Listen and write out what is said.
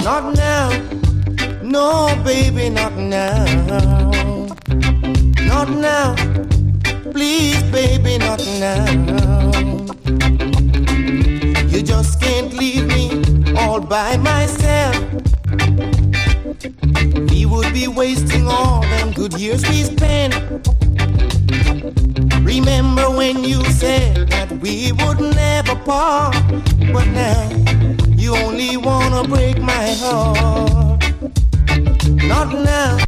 Not now, no baby, not now. Not now, please baby, not now. You just can't leave me all by myself. We would be wasting all them good years we spent. Remember when you said that we would never part, but now you only wanna break my heart. Not now.